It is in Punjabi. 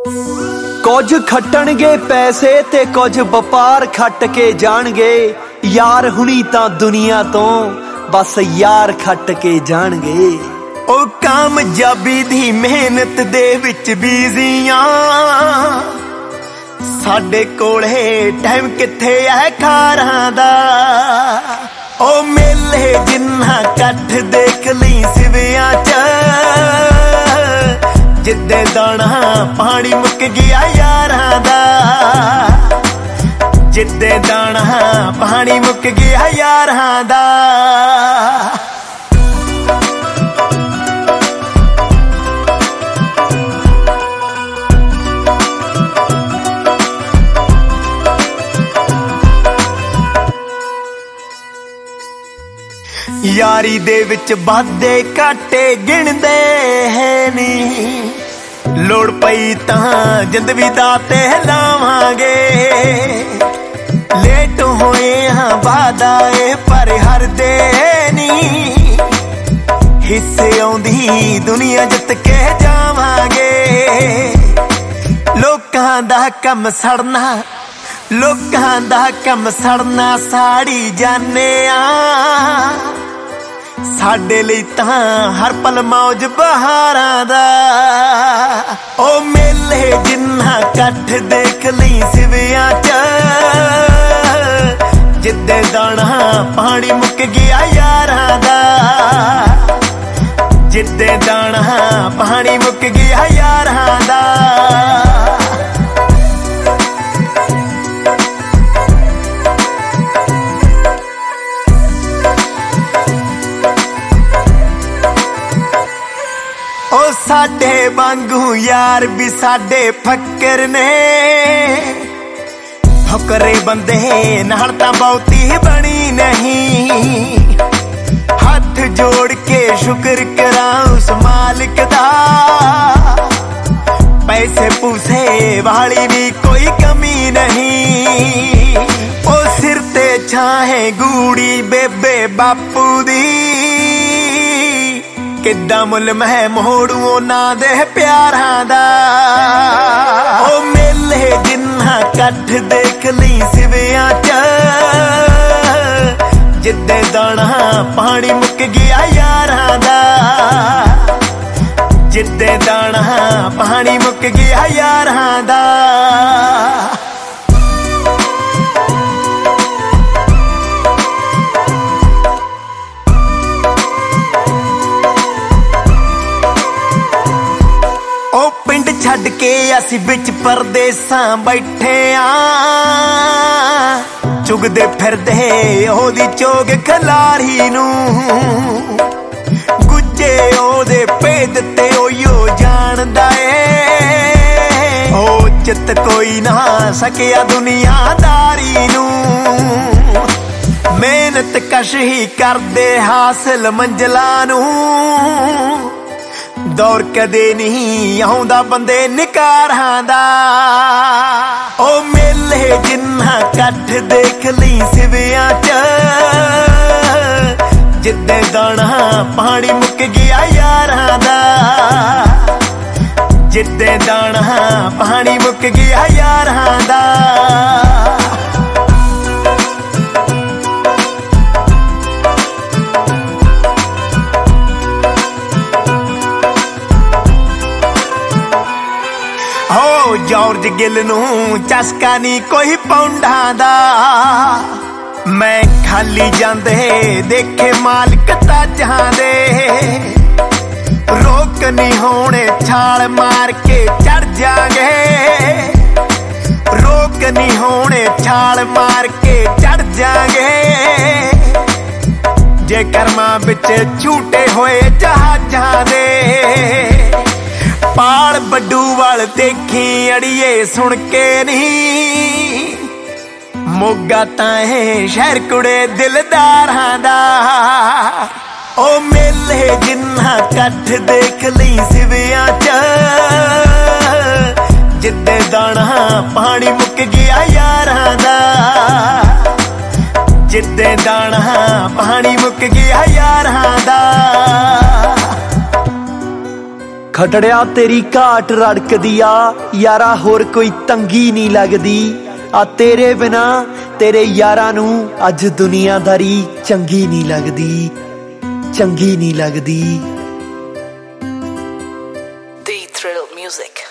ਕੁਝ ਖੱਟਣਗੇ ਪੈਸੇ ਤੇ ਕੁਝ ਵਪਾਰ ਖੱਟ ਕੇ ਜਾਣਗੇ। ਯਾਰ ਹੁਣੀ ਤਾਂ ਦੁਨੀਆ ਤੋਂ ਬਸ ਯਾਰ ਖੱਟ ਕੇ ਜਾਣਗੇ। ਉਹ ਕਾਮਯਾਬੀ ਦੀ ਮਿਹਨਤ ਦੇ ਵਿੱਚ ਬੀਜ਼ੀਆਂ, ਸਾਡੇ ਕੋਲੇ ਟਾਈਮ ਕਿੱਥੇ ਐ ਖਾਰਾਂ ਦਾ। ਉਹ ਮੇਲੇ ਜਿੰਨਾ ਇਕੱਠ ਦੇਖ ਲਈ ਸਿਵਿਆਂ ਚ, ਜਿੱਦੇ ਦਾਣਾ ਪਾਣੀ ਮੁੱਕ ਗਿਆ ਯਾਰਾਂ ਦਾ। ਜਿੱਦੇ ਦਾਣਾ ਪਾਣੀ ਮੁੱਕ ਗਿਆ ਯਾਰਾਂ ਦਾ। ਯਾਰੀ ਦੇ ਵਿੱਚ ਵਾਧੇ ਘਾਟੇ ਗਿਣਦੇ ਹੈ ਨੀ, ਲੋੜ ਪਈ ਤਾਂ ਜਿੰਦ ਵੀ ਦਾਤੇ ਲਾਵਾਂਗੇ। ਲੇਟ ਹੋਏ ਹਾਂ ਵਾਦਾ ਏ ਪਰ ਹਰਦੇ ਨੀ, ਹਿੱਸੇ ਆਉਂਦੀ ਦੁਨੀਆ ਜਿੱਤ ਕੇ ਜਾਵਾਂਗੇ। ਲੋਕਾਂ ਦਾ ਕੰਮ ਸੜਨਾ, ਲੋਕਾਂ ਦਾ ਕੰਮ ਸੜਨਾ ਸਾੜੀ ਜਾਨੇ ਆ। ਸਾਡੇ ਲਈ ਤਾਂ ਹਰ ਪਲ ਮੌਜ ਬਹਾਰਾਂ ਦਾ। ਉਹ ਮੇਲੇ ਜਿੰਨਾ ਇਕੱਠ ਦੇਖ ਲਈ ਸਿਵਿਆਂ ਚ, ਜਿੱਦੇ ਦਾਣਾ ਪਾਣੀ ਮੁੱਕ ਗਿਆ ਯਾਰਾਂ ਦਾ। ਜਿੱਦੇ ਦਾਣਾ ਪਾਣੀ ਮੁੱਕ ਗਿਆ ਯਾਰਾਂ ਦਾ। ਉਹ ਸਾਡੇ ਵਾਂਗੂ ਯਾਰ ਵੀ ਸਾਡੇ ਫੱਕਰ ਨੇ, ਫਕਰੇ ਬੰਦੇ ਨਾਲ ਤਾਂ ਬਹੁਤੀ ਬਣੀ ਨਹੀਂ। ਹੱਥ ਜੋੜ ਕੇ ਸ਼ੁਕਰ ਕਰਾਂ ਉਸ ਮਾਲਿਕ ਦਾ, ਪੈਸੇ ਪੂਸੇ ਵਾਲੀ ਵੀ ਕੋਈ ਕਮੀ ਨਹੀਂ। ਉਹ ਸਿਰ ਤੇ ਛਾਹੇ ਗੂੜੀ ਬੇਬੇ ਬਾਪੂ ਦੀ, ਕਿੱਦਾਂ ਮੁੱਲ ਮੈਂ ਮੋੜੂ ਉਹਨਾਂ ਦੇ ਪਿਆਰਾਂ ਦਾ। ਉਹ ਮੇਲੇ ਜਿੰਨਾ ਇਕੱਠ ਦੇਖ ਲਈ ਸਿਵਿਆਂ ਚ, ਜਿੱਦੇ ਦਾਣਾ ਪਾਣੀ ਮੁੱਕ ਗਿਆ ਯਾਰਾਂ ਦਾ। ਜਿੱਦੇ ਦਾਣਾ ਪਾਣੀ ਮੁੱਕ ਗਿਆ ਯਾਰਾਂ ਦਾ। ਛੱਡ ਕੇ ਅਸੀਂ ਵਿੱਚ ਪਰਦੇਸਾਂ ਬੈਠੇ ਆ, ਚੁਗਦੇ ਫਿਰਦੇ ਉਹਦੀ ਚੋਗ ਖਲਾਰੀ ਨੂੰ। ਗੁੱਜੇ ਉਹਦੇ ਭੇਦ ਤੇ ਉਹੋ ਜਾਣਦਾ ਏ, ਉਹ ਚਿੱਤ ਕੋਈ ਨਾ ਸਕਿਆ ਦੁਨੀਆਦਾਰੀ ਨੂੰ। ਮਿਹਨਤ ਕਸ਼ ਹੀ ਕਰਦੇ ਹਾਸਿਲ ਮੰਜ਼ਲਾਂ ਨੂੰ, ਦੌਰ ਕਦੇ ਨਹੀਂ ਆਉਂਦਾ ਬੰਦੇ ਨਿਕਾਰਾਂ ਦਾ। ਉਹ ਮੇਲੇ ਜਿੰਨਾ ਇਕੱਠ ਦੇਖ ਲਈ ਸਿਵਿਆਂ ਚ, ਜਿੱਦੇ ਦਾਣਾ ਪਾਣੀ ਮੁੱਕ ਗਿਆ ਯਾਰਾਂ ਦਾ। ਜਿੱਦੇ ਦਾਣਾ ਪਾਣੀ ਮੁੱਕ ਗਿਆ ਯਾਰਾਂ ਦਾ। ਜਾਰਜ ਗਿੱਲ ਨੂੰ ਚਸਕਾ ਨਹੀਂ ਕੋਈ ਪੌਂਡਾਂ ਦਾ, ਮੈਂ ਖਾਲੀ ਜਾਂਦੇ ਦੇਖੇ ਮਾਲਕ ਤਾਜਾਂ ਦੇ। ਰੋਕ ਨਹੀਂ ਹੋਣੇ ਛਾਲ ਮਾਰ ਕੇ ਚੜ ਜਾਗੇ, ਰੋਕ ਨਹੀਂ ਹੋਣੇ ਛਾਲ ਮਾਰ ਕੇ ਚੜ ਜਾਗੇ। ਜੇ ਕਰਮਾਂ ਵਿੱਚ ਝੂਟੇ ਹੋਏ ਜਹਾਜ਼ਾਂ ਦੇ, ਪਾਲ ਬੱਡੂ ਵਾਲ ਦੇਖੀ ਅੜੀਏ ਸੁਣ ਕੇ ਨਹੀਂ। ਮੋਗਾ ਤਾਂ ਇਹ ਸ਼ਹਿਰ ਕੁੜੇ ਦਿਲਦਾਰਾਂ ਦਾ। ਉਹ ਮੇਲੇ ਜਿੰਨਾ ਇਕੱਠ ਦੇਖ ਲਈ ਸਿਵਿਆਂ ਚ, ਜਿੱਦੇ ਦਾਣਾ ਪਾਣੀ ਮੁੱਕ ਗਿਆ ਯਾਰਾਂ ਦਾ। ਜਿੱਦੇ ਦਾਣਾ ਪਾਣੀ ਮੁੱਕ ਗਿਆ ਯਾਰਾਂ ਦਾ। ਖਟੜਿਆ ਤੇਰੀ ਘਾਟ ਰੜਕਦੀ ਆ ਯਾਰਾ, ਹੋਰ ਕੋਈ ਤੰਗੀ ਨਹੀਂ ਲੱਗਦੀ ਆ ਤੇਰੇ ਬਿਨਾ, ਤੇਰੇ ਯਾਰਾਂ ਨੂੰ ਅੱਜ ਦੁਨੀਆਦਾਰੀ ਚੰਗੀ ਨਹੀਂ ਲੱਗਦੀ, ਚੰਗੀ ਨਹੀਂ ਲੱਗਦੀ। The Thrill Music